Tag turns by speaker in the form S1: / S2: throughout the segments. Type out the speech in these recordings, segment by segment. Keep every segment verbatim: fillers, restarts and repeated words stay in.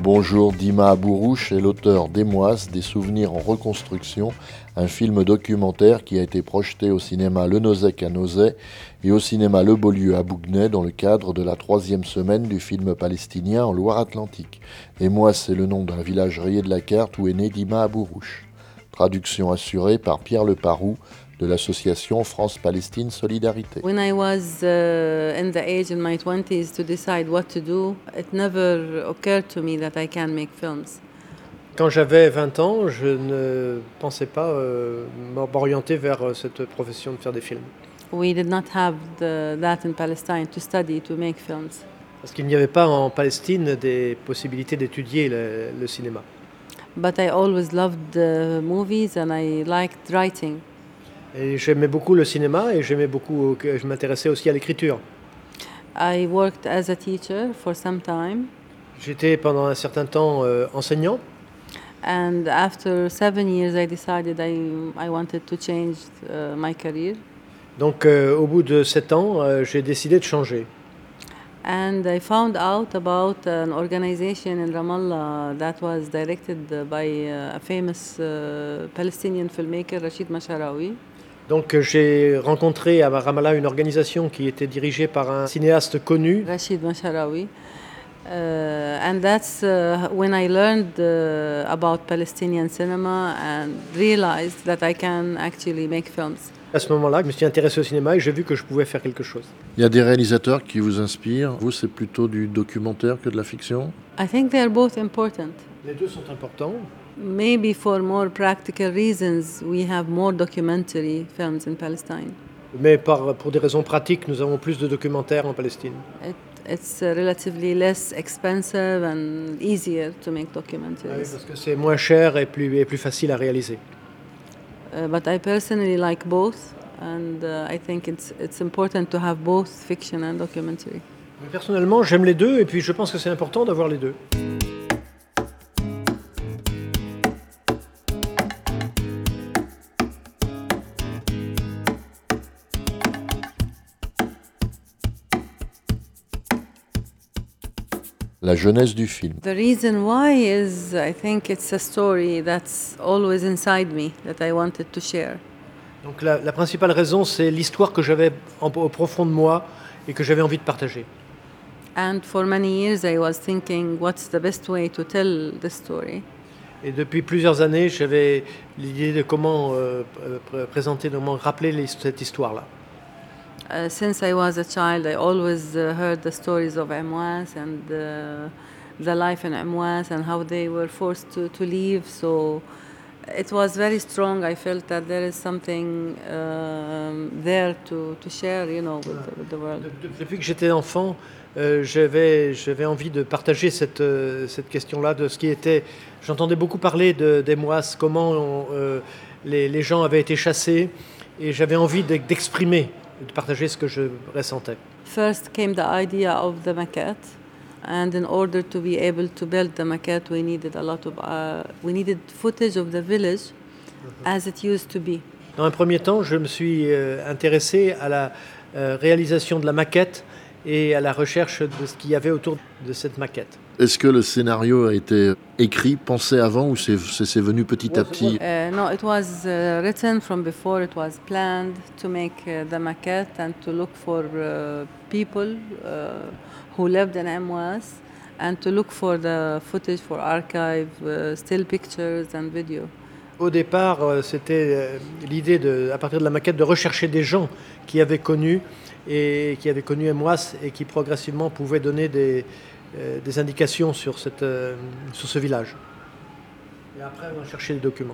S1: Bonjour, Dima Abourouche est l'auteur d'Emoise, des souvenirs en reconstruction, un film documentaire qui a été projeté au cinéma Le Nozec à Nozay et au cinéma Le Beaulieu à Bougnay dans le cadre de la troisième semaine du film palestinien en Loire-Atlantique. Emoise, c'est le nom d'un village rayé de la carte où est né Dima Abourouche. Traduction assurée par Pierre Leparoux de l'association France-Palestine Solidarité.
S2: When I was uh, in the age in my twenties to decide what to do, it never occurred to me that I can make films.
S3: Quand j'avais vingt ans, je ne pensais pas euh, m'orienter vers cette profession de faire des films.
S2: We did not have the, that in Palestine to study, to make films.
S3: Parce qu'il n'y avait pas en Palestine des possibilités d'étudier le, le cinéma.
S2: But I always loved uh, movies and I liked writing.
S3: Et j'aimais beaucoup le cinéma et j'aimais beaucoup, je m'intéressais aussi à l'écriture.
S2: I worked as a teacher for some time.
S3: J'étais pendant un certain temps euh, enseignant.
S2: And after seven years, I decided I, I wanted to change uh, my career.
S3: Donc euh, au bout de sept ans, euh, j'ai décidé de changer.
S2: And I found out about an organization in Ramallah that was directed by a famous uh, Palestinian filmmaker, Rachid Masharawi.
S3: Donc j'ai rencontré à Ramallah une organisation qui était dirigée par un cinéaste connu.
S2: Rachid Masharawi. Uh, and that's uh, when I learned uh, about Palestinian cinema and realized that I can actually make films.
S3: À ce moment-là, je me suis intéressé au cinéma et j'ai vu que je pouvais faire quelque chose.
S1: Il y a des réalisateurs qui vous inspirent. Vous, c'est plutôt du documentaire que de la fiction?
S2: I think they are both important.
S3: Les deux sont importants.
S2: Maybe for more practical reasons, we have more documentary films in Palestine.
S3: Mais par, pour des raisons pratiques, nous avons plus de documentaires en Palestine.
S2: It, it's uh, relatively less expensive and easier to make documentaries.
S3: Oui, parce que c'est moins cher et plus, et plus facile à réaliser.
S2: Uh, but I personally like both, and uh, I think it's, it's important to have both fiction and documentary.
S3: Mais personnellement, j'aime les deux et puis je pense que c'est important d'avoir les deux.
S1: La jeunesse du film.
S2: The reason why is I think it's a story that's always inside me that I wanted to share.
S3: Donc la, la principale raison, c'est l'histoire que j'avais en, au profond de moi et que j'avais envie de partager.
S2: And for many years I was thinking what's the best way to tell this story.
S3: Et depuis plusieurs années, j'avais l'idée de comment euh, pr- présenter, comment rappeler les, cette histoire-là.
S2: Uh, since I was a child, I always uh, heard the stories of Amwas and uh, the life in Amwas and how they were forced to, to leave. So it was very strong. I felt that there is something um, there to, to share, you know, with, the, with the world.
S3: De, de, depuis que j'étais enfant, euh, j'avais, j'avais envie de partager cette, euh, cette question-là de ce qui était. J'entendais beaucoup parler de, d'Amwas, comment on, euh, les, les gens avaient été chassés, et j'avais envie de, d'exprimer. de partager ce que je ressentais.
S2: First came the idea of the maquette, and in order to be able to build the maquette, we needed a lot of uh, we needed footage of the village as it used to be.
S3: Dans un premier temps, je me suis euh, intéressé à la euh, réalisation de la maquette et à la recherche de ce qu'il y avait autour de cette maquette.
S1: Est-ce que le scénario a été écrit, pensé avant, ou c'est, c'est, c'est venu petit à petit?
S2: Uh, no, it was uh, written from before. It was planned to make uh, the maquette and to look for uh, people uh, who lived in Amwas and to look for the footage for archive, uh, still pictures and video.
S3: Au départ, c'était l'idée, de, à partir de la maquette, de rechercher des gens qui avaient connu et qui avaient connu Amwas et qui progressivement pouvaient donner des, euh, des indications sur, cette, euh, sur ce village. Et après, on a cherché les documents.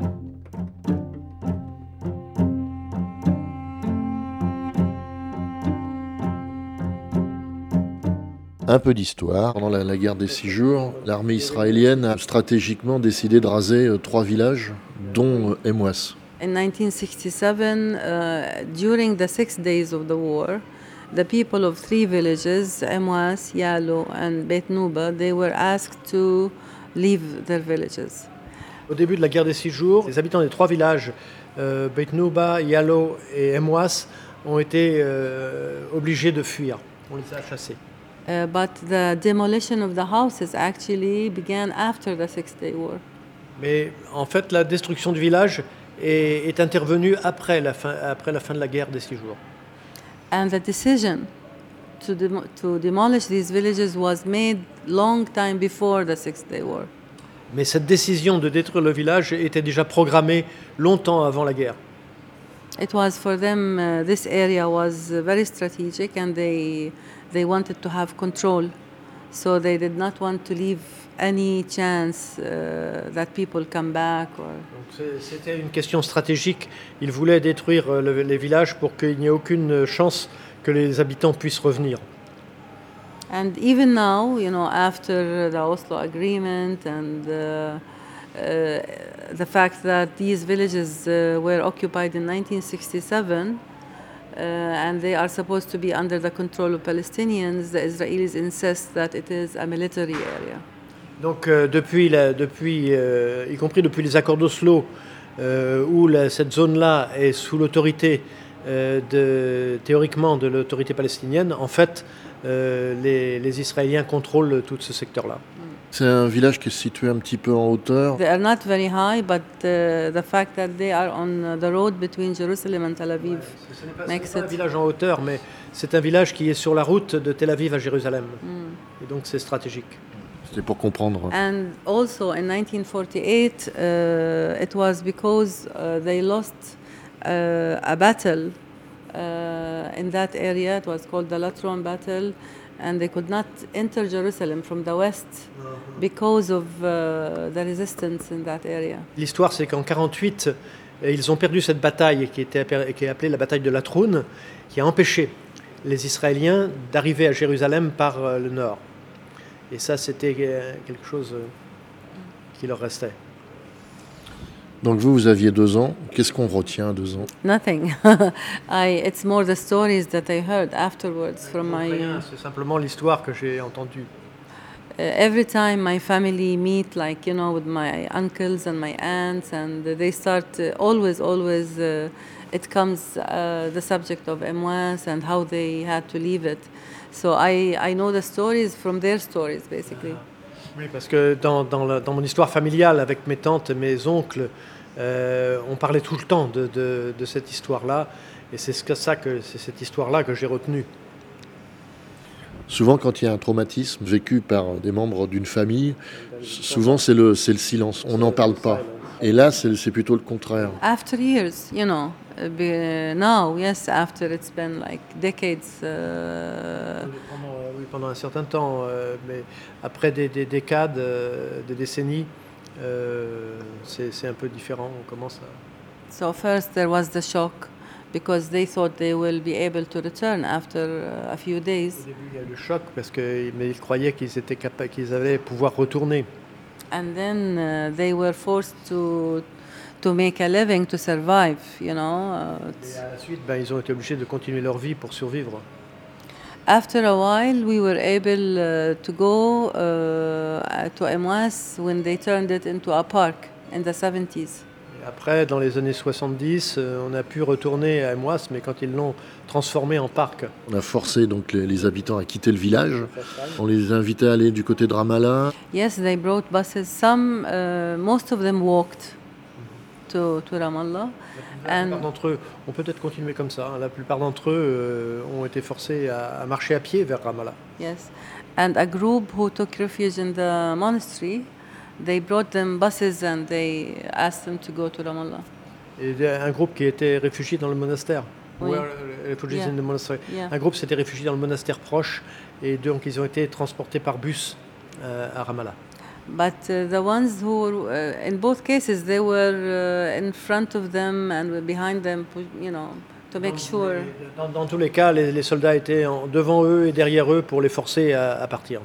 S1: Un peu d'histoire. Pendant la, la guerre des six jours, l'armée israélienne a stratégiquement décidé de raser euh, trois villages, dont euh, Amwas.
S2: In nineteen sixty-seven, uh, during the six days of the war, the people of three villages, Amwas, Yalo, and Beit Nuba, they were asked to leave their villages.
S3: Au début de la guerre des six jours, les habitants des trois villages, euh, Beit Nuba, Yalo et Amwas, ont été euh, obligés de fuir. On les a chassés.
S2: Uh, but the demolition of the houses actually began after the Six-Day War.
S3: Mais en fait, la destruction du village est, est intervenue après la, fin, après la fin de la guerre des Six Jours.
S2: And the decision to, dem- to demolish these villages was made long time before the Six-Day War.
S3: Mais cette décision de détruire le village était déjà programmée longtemps avant la guerre.
S2: It was for them, uh, this area was uh, very strategic and they, they wanted to have control. So they did not want to leave any chance uh, that people come back. Or...
S3: Donc c'est- c'était une question stratégique. Ils voulaient détruire euh, le- les villages pour qu'il n'y ait aucune chance que les habitants puissent revenir.
S2: And even now, you know, after the Oslo Agreement and uh, uh, the fact that these villages uh, were occupied in nineteen sixty-seven, uh, and they are supposed to be under the control of Palestinians, the Israelis insist that it is a military area.
S3: Donc euh, depuis, la- depuis euh, y compris depuis les accords d'Oslo, euh, où la- cette zone-là est sous l'autorité, euh, de, théoriquement, de l'autorité palestinienne, en fait, euh, les, les Israéliens contrôlent tout ce secteur-là.
S1: C'est un village qui est situé un petit peu en hauteur.
S2: They are not very high, but uh, the fact that they are on the road between Jerusalem and Tel Aviv
S3: Ce n'est pas, ce
S2: makes
S3: n'est pas un
S2: it.
S3: village en hauteur, mais c'est un village qui est sur la route de Tel Aviv à Jérusalem. Et donc c'est stratégique.
S1: C'était pour comprendre.
S2: And also in nineteen forty-eight, uh, it was because uh, they lost uh, a battle uh, in that area. It was called the Latron Battle, and they could not enter Jerusalem from the west because of uh, the resistance in that area.
S3: L'histoire, c'est qu'en quarante-huit, euh, ils ont perdu cette bataille qui, était, appel- qui est appelée la bataille de Latroun, qui a empêché les Israéliens d'arriver à Jérusalem par euh, le nord. Et ça, c'était euh, quelque chose euh, qui leur restait.
S1: Donc vous, vous aviez deux ans. Qu'est-ce qu'on retient à deux ans?
S2: Nothing. I, it's more the stories that I heard afterwards from my.
S3: Rien, c'est simplement l'histoire que j'ai entendue.
S2: Uh, every time my family meet, like, you know, with my uncles and my aunts, and they start uh, always, always, uh, it comes uh, the subject of Emwas and how they had to leave it. So I, I know the stories from their stories, basically.
S3: Oui, parce que dans, dans, la- dans mon histoire familiale, avec mes tantes et mes oncles, euh, on parlait tout le temps de, de- de cette histoire-là. Et c'est ce que ça que, c'est cette histoire-là que j'ai retenue.
S1: Souvent, quand il y a un traumatisme vécu par des membres d'une famille, s- souvent c'est le, c'est le silence. On n'en parle pas. Et là, c'est c'est plutôt le contraire.
S2: After years, you know, uh, be, now, yes, after it's been like decades. Uh,
S3: Pendant, euh, oui, pendant un certain temps, euh, mais après des, des décades, euh, des décennies, euh, c'est c'est un peu différent. On commence à...
S2: so first there was the shock because they thought they will be able to return after uh, a few
S3: Au
S2: days.
S3: début, il y a eu le choc parce que, mais ils croyaient qu'ils étaient capables, qu'ils allaient pouvoir retourner.
S2: And then uh, they were forced to to make a living to survive, you know. Uh,
S3: Et
S2: it's-
S3: à la suite, ben, ils ont été obligés de continuer leur vie pour survivre.
S2: after a while, we were able uh, to go uh, to Emwas when they turned it into a park in the seventies.
S3: Et après, dans les années soixante-dix, euh, on a pu retourner à Emwas, mais quand ils l'ont transformé en parc.
S1: On a forcé donc les, les habitants à quitter le village. On les invitait à aller du côté de Ramallah.
S2: Yes, they brought buses. Some, uh, most of them walked to to Ramallah,
S3: La plupart
S2: and
S3: d'entre eux, on peut peut-être continuer comme ça, hein. La plupart d'entre eux euh, ont été forcés à, à marcher à pied vers Ramallah.
S2: yes, and a group who took refuge in the monastery, they brought them buses and they asked them to go to Ramallah.
S3: Et il y a un groupe qui était réfugié dans le monastère.
S2: Oui.
S3: Were refugees
S2: Yeah.
S3: in the monastery.
S2: Yeah.
S3: Un groupe s'était réfugié dans le monastère proche et donc ils ont été transportés par bus euh, à Ramallah.
S2: But uh, the ones who, were, uh, in both cases, they were uh, in front of them and were behind them, pu- you know, to make sure.
S3: Dans, dans tous les cas, les, les soldats étaient en- devant eux et derrière eux pour les forcer à, à partir.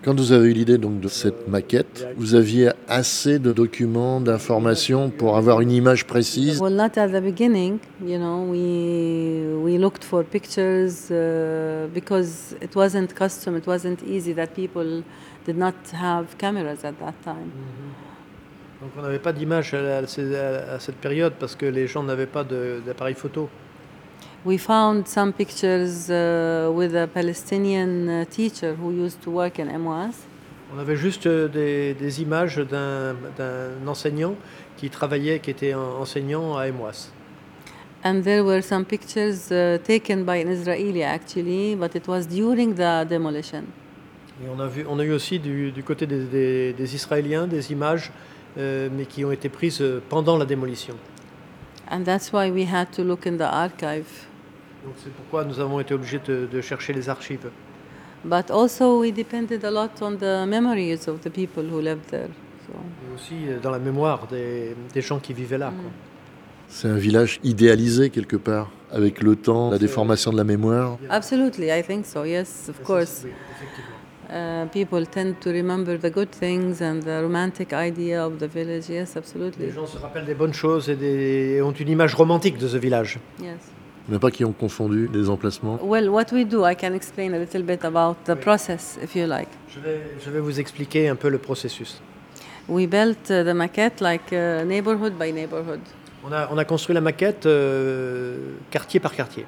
S1: Quand vous avez eu l'idée donc de cette maquette, vous aviez assez de documents, d'informations pour avoir une image précise?
S2: Well, not at the beginning, you know, we we looked for pictures uh, because it wasn't custom, it wasn't easy that people did not have cameras at that time.
S3: Donc on n'avait pas d'image à, à ces- à- à cette période parce que les gens n'avaient pas de- d'appareil photo.
S2: We found some pictures uh, with a Palestinian uh, teacher who used to work in M W A S.
S3: On avait juste euh, des, des images d'un d'un enseignant qui travaillait, qui était en- enseignant à M W A S.
S2: And there were some pictures uh, taken by an Israeli actually, but it was during the demolition.
S3: Et on a, vu, on a eu aussi du, du côté des, des- des Israéliens des images, euh, mais qui ont été prises euh, pendant la démolition.
S2: And that's why we had to look in the archive.
S3: Donc c'est pourquoi nous avons été obligés de, de chercher les archives.
S2: But also we depended a lot on the memories of the people who lived there. So.
S3: Et aussi euh, dans la mémoire des, des gens qui vivaient là. quoi.
S1: C'est un village idéalisé quelque part, avec le temps, la déformation de la mémoire.
S2: Absolutely, I think so. Yes, of course.
S3: Oui, effectivement.
S2: Uh, people tend to remember the good things and the romantic idea of the village. Yes, absolutely.
S3: Les gens se rappellent des bonnes choses et, des, et ont une image romantique de ce village.
S2: Yes.
S1: Il n'y en a pas qui ont confondu les emplacements.
S2: Well, what we do, I can explain a little bit about the process, if you like.
S3: Je vais, je vais vous expliquer un peu le processus.
S2: We built uh, the maquette like uh, neighborhood by neighborhood.
S3: On a, on a construit la maquette euh, quartier par quartier.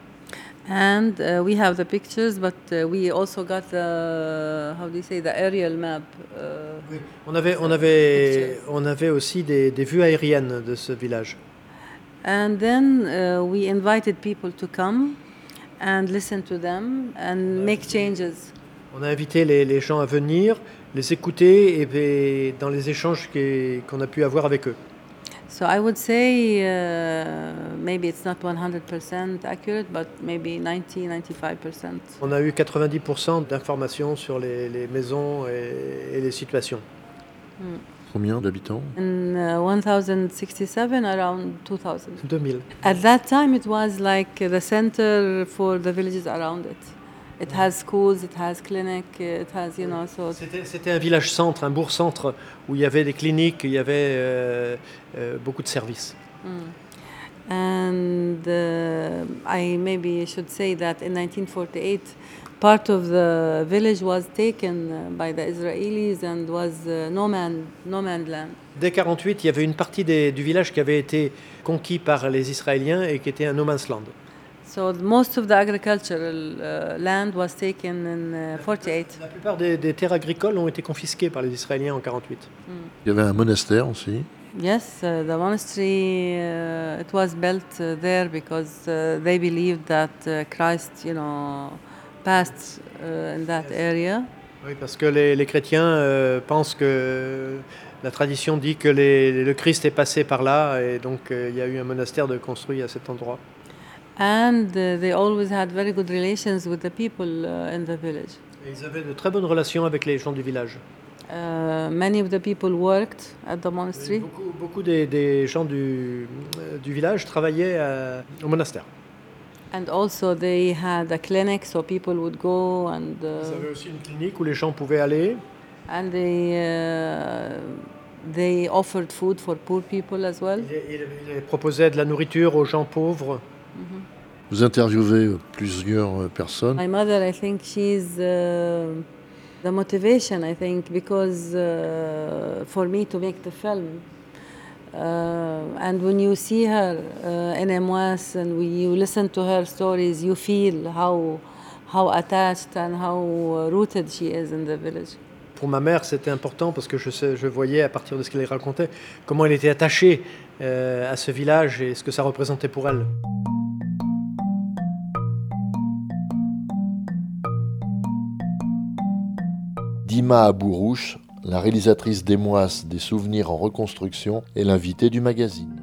S2: And uh, we have the pictures, but uh, we also got the, how do you say, the aerial map. Uh,
S3: On avait, on avait, on avait aussi des, des vues aériennes de ce village.
S2: and then uh, we invited people to come and listen to them and make changes.
S3: On a invité les, les gens à venir, les écouter et, et dans les échanges qui- qu'on a pu avoir avec eux.
S2: So I would say uh, maybe it's not one hundred percent accurate, but maybe ninety, ninety-five percent.
S3: On a eu quatre-vingt-dix pour cent d'informations sur les, les maisons et, et les situations.
S1: Combien d'habitants?
S2: In uh, one thousand sixty-seven, around two thousand.
S3: deux mille.
S2: At that time, it was like the center for the villages around it. It has schools, it has clinic, it has, you know, so...
S3: C'était c'était un village-centre, un bourg-centre où il y avait des cliniques, il y avait euh, euh, beaucoup de services.
S2: And uh, I maybe should say that in nineteen forty-eight, part of the village was taken uh, by the Israelis and was uh, no man, no man land.
S3: Dès mille neuf cent quarante-huit, il y avait une partie des- du village qui avait été conquis par les Israéliens et qui était un no man's land.
S2: So most of the agricultural uh, land was taken in uh, forty-eight.
S3: La plupart des, des terres agricoles ont été confisquées par les Israéliens en mille neuf cent quarante-huit.
S1: Il y avait un monastère aussi.
S2: Yes, uh, the monastery uh, it was built uh, there because uh, they believed that uh, Christ, you know, passed uh, in that area.
S3: Oui, parce que les, les chrétiens euh, pensent que la tradition dit que les- le Christ est passé par là et donc euh, il y a eu un monastère de construit à cet endroit.
S2: And uh, they always had very good relations with the people uh, in the village.
S3: Et ils avaient de très bonnes relations avec les gens du village.
S2: Uh, many of the people worked at the monastery.
S3: Beaucoup, beaucoup des, des gens du, euh, du village travaillaient à- au monastère.
S2: And also they had a clinic, so people would go and
S3: Ils
S2: uh,
S3: avaient aussi une clinique où les gens pouvaient aller.
S2: and they uh, they offered food for poor people as well.
S3: Ils, ils- ils proposaient de la nourriture aux gens pauvres.
S1: Vous interviewez plusieurs euh, personnes.
S2: My mother, I think she's uh, the motivation. I think because uh, for me to make the film. Uh, and when you see her uh, in M W A S and when you listen to her stories, you feel how how attached and how uh, rooted she is in the village.
S3: Pour ma mère, c'était important parce que je, sais- je voyais à partir de ce qu'elle racontait comment elle était attachée euh, à ce village et ce que ça représentait pour elle.
S1: Dima Abourouche, la réalisatrice d'Émoise des souvenirs en reconstruction, est l'invitée du magazine.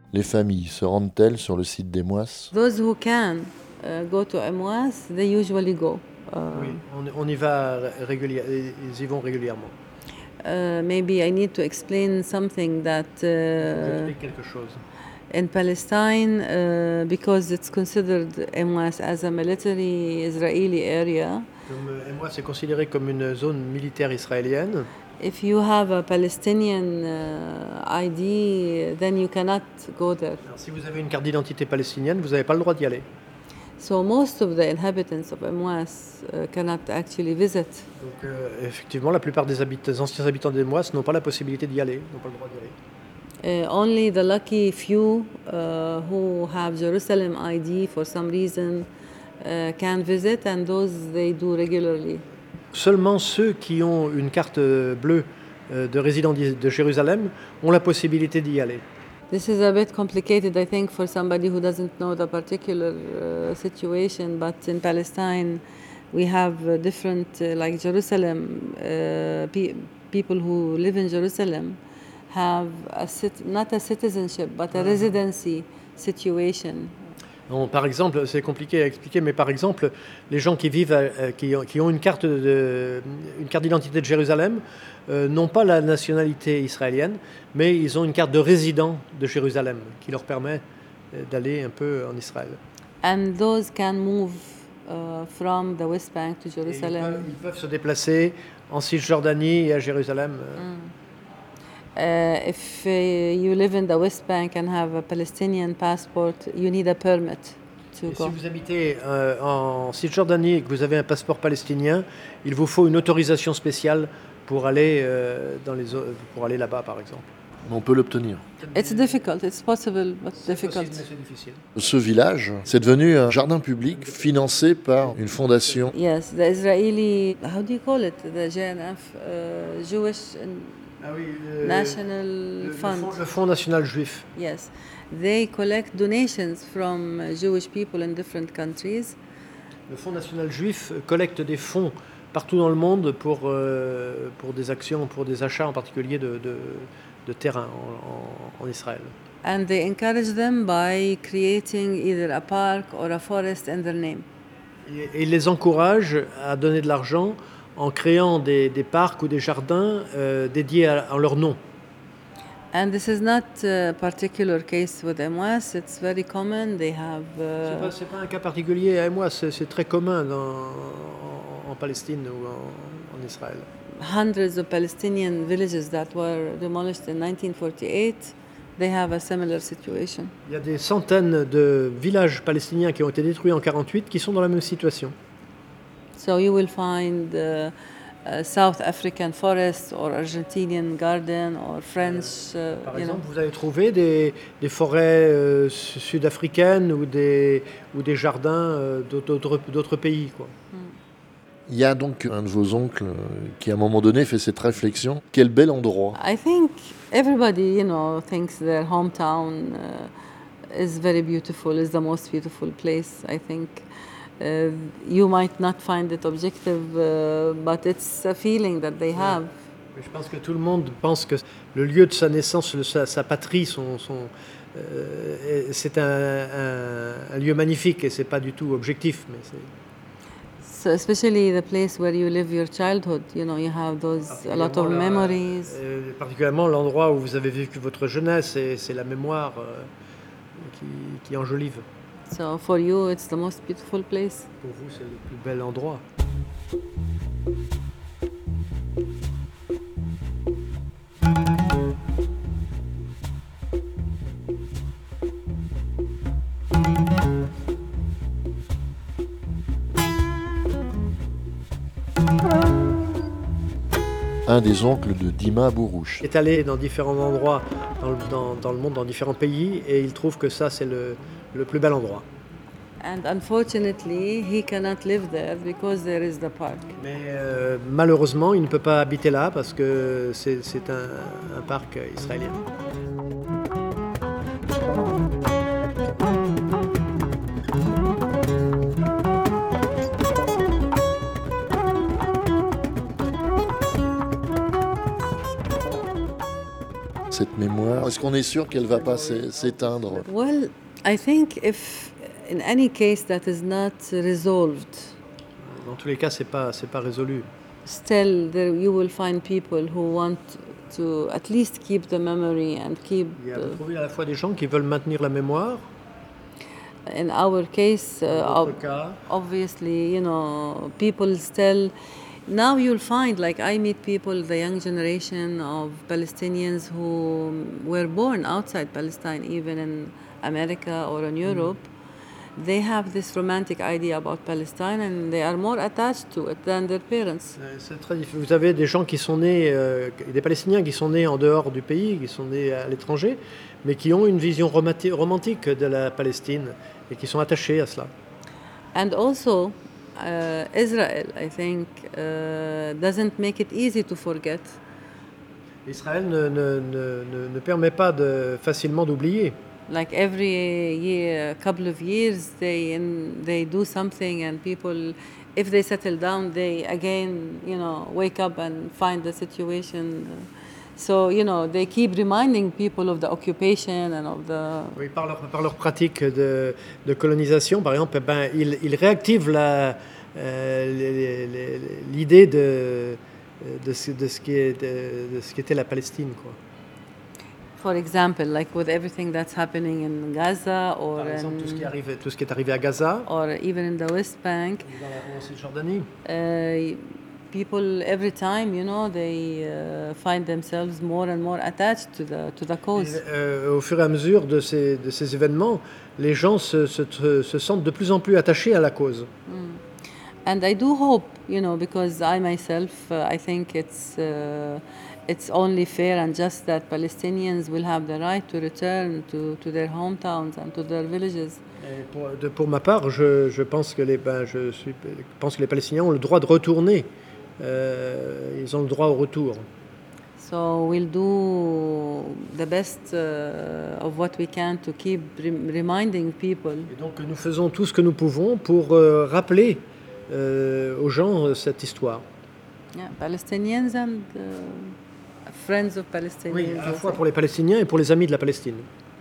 S1: Les familles se rendent-elles sur le site d'Emouas?
S2: Those who can uh, go to Emouas, they usually go. Uh,
S3: Oui, on, on y va régulièrement, ils y vont régulièrement.
S2: uh, maybe I need to explain something that uh,
S3: J'explique quelque chose.
S2: in Palestine, uh, because it's considered Emouas as a military Israeli area.
S3: Comme euh, Emouas est considéré comme une zone militaire israélienne.
S2: If you have a Palestinian uh, I D, then you cannot go there.
S3: Alors, si vous avez une carte d'identité palestinienne, vous n'avez pas le droit d'y aller.
S2: So most of the inhabitants of Emouas uh, cannot actually visit.
S3: Donc euh, effectivement, la plupart des, habitants, des anciens habitants d'Emouas n'ont pas la possibilité d'y aller, n'ont pas le droit d'y aller.
S2: Uh, only the lucky few uh, who have Jerusalem I D for some reason uh, can visit, and those they do regularly.
S3: Seulement ceux qui ont une carte bleue euh, de résident de Jérusalem ont la possibilité d'y aller.
S2: This is a bit complicated, I think, for somebody who doesn't know the particular uh, situation, but in Palestine we have uh, different, uh, like Jerusalem, uh, pe- people who live in Jerusalem have a cit- not a citizenship, but a residency situation.
S3: Bon, par exemple, c'est compliqué à expliquer, mais par exemple, les gens qui vivent, à- qui, ont- qui ont une carte, de, une carte d'identité de Jérusalem euh, n'ont pas la nationalité israélienne, mais ils ont une carte de résident de Jérusalem qui leur permet euh, d'aller un peu en Israël.
S2: And those can move uh, from the West Bank to
S3: Et ils, peuvent,
S2: Jerusalem.
S3: ils peuvent se déplacer en Cisjordanie et à Jérusalem. euh,
S2: Uh, if uh, you live in the West Bank and have a Palestinian passport, you need a permit to
S3: Et si
S2: go.
S3: vous habitez euh, en Cisjordanie et que vous avez un passeport palestinien, il vous faut une autorisation spéciale pour aller, euh, dans les, o- pour aller là-bas, par exemple.
S1: On peut l'obtenir.
S2: It's difficult. It's possible, but
S3: C'est possible,
S2: difficult.
S3: mais c'est difficile.
S1: Ce village, c'est devenu un jardin public financé par une fondation.
S2: Yes, the Israeli, how do you call it? The J N F, uh, Jewish
S3: Ah oui, le,
S2: National
S3: le- le
S2: Fund.
S3: Fonds, le Fonds national juif.
S2: Yes, they collect donations from uh, Jewish people in different countries.
S3: Le Fonds national juif collecte des fonds partout dans le monde pour, euh, pour des actions, pour des achats en particulier de, de, de terrain en, en- en Israël.
S2: And they encourage them by creating either a park or a forest in their name.
S3: Et, et il les encourage à donner de l'argent en créant des, des parcs ou des jardins euh, dédiés à, en leur nom.
S2: And this is not a particular case with Emouas. It's very common. They have
S3: C'est
S2: uh,
S3: pas, c'est pas un cas particulier à moi, c'est, c'est très commun dans- en, en Palestine ou en, en Israël.
S2: hundreds of Palestinian villages that were demolished in nineteen forty-eight. They have a similar situation.
S3: Il y a des centaines de villages palestiniens qui ont été détruits en quarante-huit qui sont dans la même situation.
S2: So you will find uh, a South African forest or Argentinian garden or French, uh,
S3: Par
S2: you know.
S3: exemple, vous avez trouvé des, des forêts euh, su- sud-africaines ou des, ou des jardins euh, d'autres, d'autres pays, quoi.
S1: Il y a donc un de vos oncles euh, qui, à un moment donné, fait cette réflexion. Quel bel endroit.
S2: I think everybody, you know, thinks their hometown uh, is very beautiful, is the most beautiful place. I think uh, you might not find it objective, uh, but it's a feeling that they have.
S3: Mais je pense que tout le monde pense que le lieu de sa naissance, le- sa, sa patrie, son, son, euh, c'est un, un- un lieu magnifique et c'est pas du tout objectif. Mais c'est
S2: So especially the place where you live your childhood, you know, you have those a lot of
S3: particulièrement la-
S2: memories.
S3: euh, particulièrement l'endroit où vous avez vécu votre jeunesse, et c'est la mémoire euh, qui, qui enjolive.
S2: So for you, it's the most beautiful place.
S3: Pour vous, c'est le plus bel endroit.
S1: Un des oncles de Dima Bourouche.
S3: Il est allé dans différents endroits dans le, dans- dans le monde, dans différents pays, et il trouve que ça, c'est le, le plus bel endroit.
S2: And unfortunately, he cannot live there because there is the park.
S3: Mais euh, malheureusement, il ne peut pas habiter là parce que c'est c'est un, un parc israélien.
S1: cette mémoire? Est-ce qu'on est sûr qu'elle ne va pas s'é- s'éteindre?
S2: Well, I think if in any case that is not resolved,
S3: Dans tous les cas, c'est pas, c'est pas résolu.
S2: still there you will find people who want to at least keep the memory and keep.
S3: Il y a
S2: uh,
S3: vous trouvez à la fois des gens qui veulent maintenir la mémoire.
S2: in our case, uh,
S3: Dans
S2: ob-
S3: d'autres cas,
S2: obviously, you know, people still. Now you'll find, like I meet people, the young generation of Palestinians who were born outside Palestine, even in America or in Europe. They have this romantic idea about Palestine and they are more attached to it than their parents.
S3: euh, c'est très difficile. Vous avez des gens qui sont nés, euh, des Palestiniens qui sont nés en dehors du pays, qui sont nés à l'étranger, mais qui ont une vision romati- romantique de la Palestine et qui sont attachés à cela.
S2: And also, uh, Israel, I think, uh, doesn't make it easy to forget.
S3: Israël ne, ne- ne- ne- ne permet pas de, facilement d'oublier.
S2: Like every year, couple of years, they in, they do something, and people, if they settle down, they again, you know, wake up and find the situation. So you know, they keep reminding people of the occupation and of the.
S3: Oui, par, leur, par leur pratique de, de colonisation, par exemple, eh ben, ils, ils réactivent la, euh, les- les- les- l'idée de, de, ce, de, ce qui est, de, de ce qu'était la Palestine, quoi.
S2: For example, like with everything that's happening in Gaza or
S3: Par exemple, tout ce, qui
S2: in,
S3: arrive, tout ce qui est arrivé à Gaza,
S2: or even in the West Bank,
S3: dans la Cisjordanie.
S2: uh, people every time, you know, they uh, find themselves more and more attached to the to the cause.
S3: Et, euh, au fur et à mesure de ces, de ces événements, les gens se, se, se sentent de plus en plus attachés à la cause.
S2: And I do hope, you know, because I myself, uh, I think it's uh, it's only fair and just that Palestinians will have the right to return to, to their hometowns and to their villages.
S3: Et pour, de- pour ma part, je, je pense que les, ben, je suis, pense que les Palestiniens ont le droit de retourner. Euh, ils ont le droit au retour.
S2: So we'll do the best uh, of what we can to keep rem- reminding people.
S3: Et donc nous faisons tout ce que nous pouvons pour euh, rappeler euh, aux gens euh, cette histoire.
S2: Yeah, Palestinians and uh, friends of Palestinians.
S3: Oui, à la
S2: I'll
S3: fois
S2: say.
S3: pour les Palestiniens et pour les amis de la Palestine.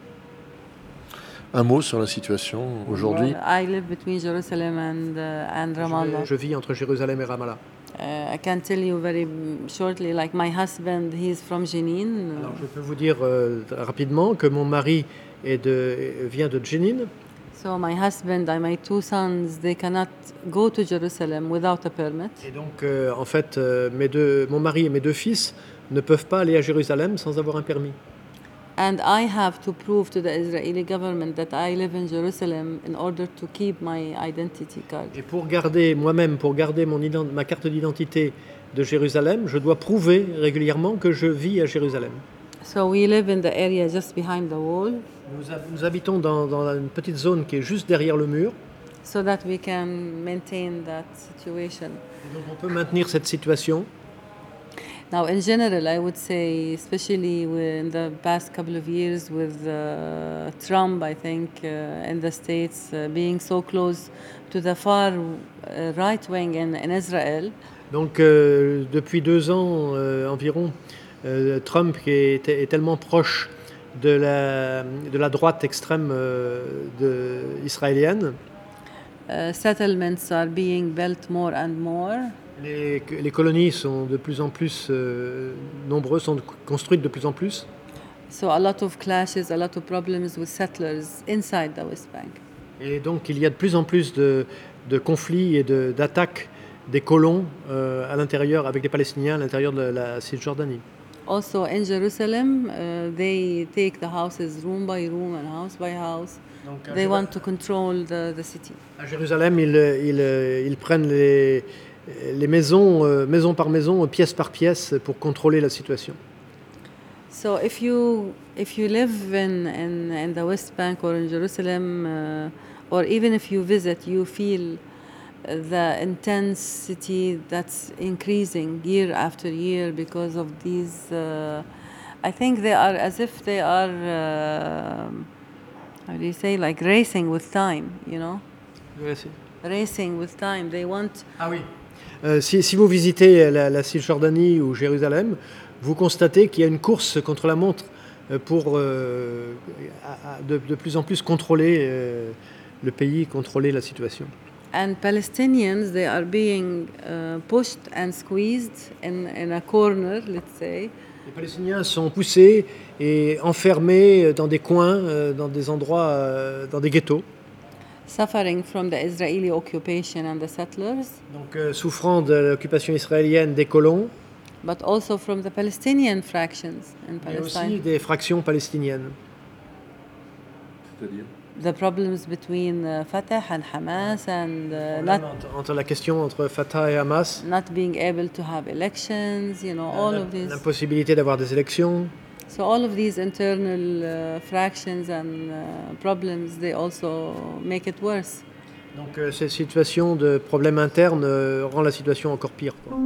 S1: Un mot sur la situation aujourd'hui?
S2: I live between Jerusalem and uh, and Ramallah.
S3: Je, je vis entre Jérusalem et Ramallah.
S2: Uh, I can tell you very mm, shortly, like my husband, he's from Jenin.
S3: Alors je peux vous dire euh, rapidement que mon mari est de, vient de Jenin.
S2: So my husband and my two sons, they cannot go to Jerusalem without a permit.
S3: Et donc euh, en fait, euh, mes deux, mon mari et mes deux fils ne peuvent pas aller à Jérusalem sans avoir un permis.
S2: And I have to prove to the Israeli government that I live in Jerusalem in order to keep my identity card.
S3: Et pour garder moi-même, pour garder mon ident- ma carte d'identité de Jérusalem, je dois prouver régulièrement que je vis à Jérusalem.
S2: So we live in the area just behind the wall
S3: Nous, hab- nous habitons dans, dans une petite zone qui est juste derrière le mur.
S2: so that we can maintain that situation.
S3: Et donc on peut maintenir cette situation.
S2: Now, in general, I would say, especially in the past couple of years with uh, Trump, I think, uh, in the States uh, being so close to the far uh, right wing in, in Israel,
S3: Donc euh, depuis deux ans euh, environ, euh, Trump qui est, est tellement proche de la, de la droite extrême euh, de, israélienne,
S2: uh, settlements are being built more and more.
S3: les, les colonies sont de plus en plus euh, nombreuses, sont construites de plus en plus.
S2: So a lot of clashes, a lot of problems with settlers inside the West Bank.
S3: Et donc il y a de plus en plus de, de conflits et de- d'attaques des colons euh, à l'intérieur, avec les Palestiniens à l'intérieur de la, la Cisjordanie.
S2: Also in Jerusalem, uh, they take the houses room by room and house by house.
S3: Donc, à
S2: They
S3: Jéru-
S2: want to control the, the city.
S3: À Jérusalem, ils, ils, ils prennent les, les maisons, euh, maison par maison, pièce par pièce, pour contrôler la situation.
S2: So if you if you live in, in, in the West Bank or in Jerusalem, uh, or even if you visit, you feel uh, the intensity that's increasing year after year because of these. Uh, I think they are as if they are. Uh, how do you say, like racing with time? You know, racing with time. They want.
S3: Ah oui. Euh, si, si vous visitez la, la Cisjordanie ou Jérusalem, vous constatez qu'il y a une course contre la montre euh, pour euh, à- à- de, de plus en plus contrôler euh, le pays, contrôler la situation.
S2: And Palestinians, they are being uh, pushed and squeezed in, in a corner, let's say.
S3: Les Palestiniens sont poussés et enfermés dans des coins, euh, dans des endroits, euh, dans des ghettos,
S2: Suffering from the Israeli occupation and the settlers,
S3: donc euh, souffrant de l'occupation israélienne des colons,
S2: but also from the Palestinian fractions in
S3: mais aussi
S2: Palestine.
S3: des fractions palestiniennes.
S1: C'est-à-dire
S2: The problems between uh, Fatah and Hamas and uh,
S3: Problème
S2: not
S3: entre, entre la question entre Fatah et Hamas,
S2: not being able to have elections, you know, all of these.
S3: l'impossibilité d'avoir des élections.
S2: So all of these internal uh, fractions and uh, problems, they also make it worse.
S3: Donc euh, cette situation de problème interne euh, rend la situation encore pire, quoi.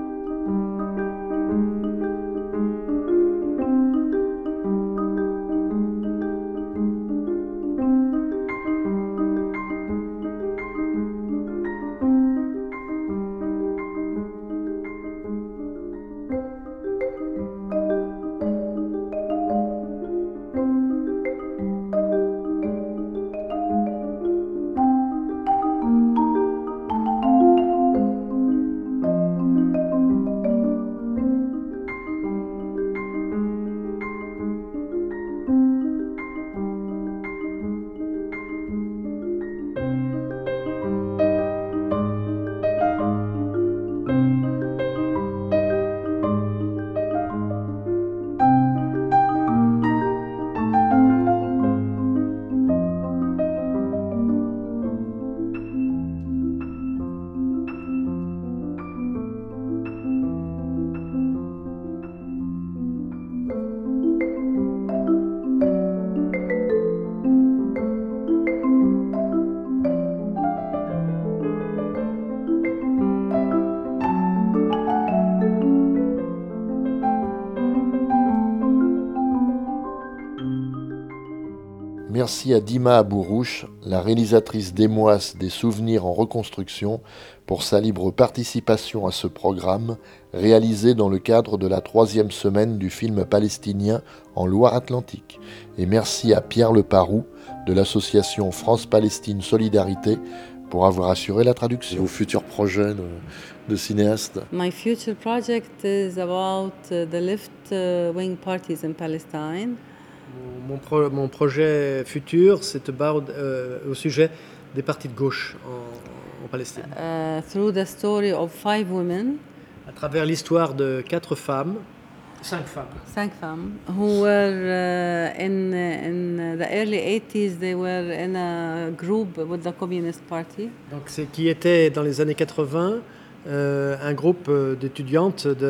S1: Merci à Dima Abourouche, la réalisatrice d'Émoise des souvenirs en reconstruction, pour sa libre participation à ce programme réalisé dans le cadre de la troisième semaine du film palestinien en Loire-Atlantique. Et merci à Pierre Leparoux de l'association France-Palestine Solidarité pour avoir assuré la traduction. Vos futurs projets de, de cinéaste?
S2: My future project is about uh, the left-wing parties in Palestine.
S3: Mon, mon pro- mon projet futur, c'est about, euh, au sujet des partis de gauche en, en Palestine.
S2: Uh, through the story of five women,
S3: À travers l'histoire de quatre femmes, cinq femmes,
S2: cinq femmes, who were uh, in in the early eighties. They were in a group with the Communist Party,
S3: donc c'est qui étaient dans les années quatre-vingts euh, un groupe euh, d'étudiantes de,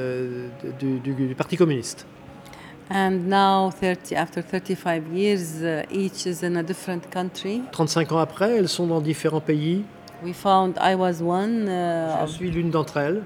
S3: de- du, du- du Parti communiste.
S2: and now thirty after thirty-five years, uh, each is in a different country.
S3: trente-cinq ans après, elles sont dans différents pays.
S2: We found I was one. Uh,
S3: Je
S2: of,
S3: suis l'une d'entre elles.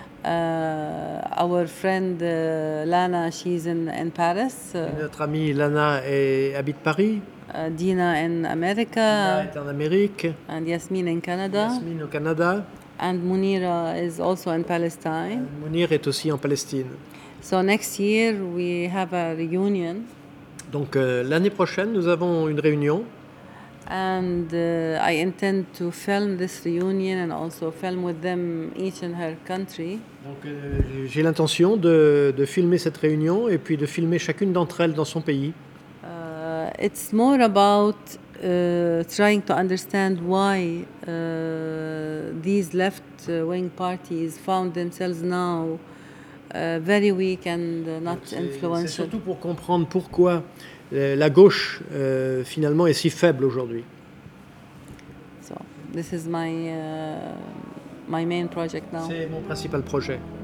S2: uh, our friend uh, Lana, she's in in Paris. Uh,
S3: Notre amie Lana est- habite Paris.
S2: uh, Dina in
S3: Lana
S2: America,
S3: est en Amérique.
S2: and Yasmin in Canada,
S3: Yasmine au Canada.
S2: and Munira is also in Palestine.
S3: Mounir est aussi en Palestine.
S2: So next year we have a reunion,
S3: Donc euh, l'année prochaine, nous avons une réunion.
S2: and uh, I intend to film this reunion and also film with them each in her country.
S3: Donc euh, j'ai l'intention de, de filmer cette réunion et puis de filmer chacune d'entre elles dans son pays.
S2: Uh, it's more about uh, trying to understand why uh, these left-wing parties found themselves now uh, very weak and uh, not
S3: C'est- C'est
S2: influential.
S3: surtout pour comprendre pourquoi euh, la gauche euh, finalement est si faible aujourd'hui.
S2: So this is my uh, my main project now.
S3: C'est mon principal projet.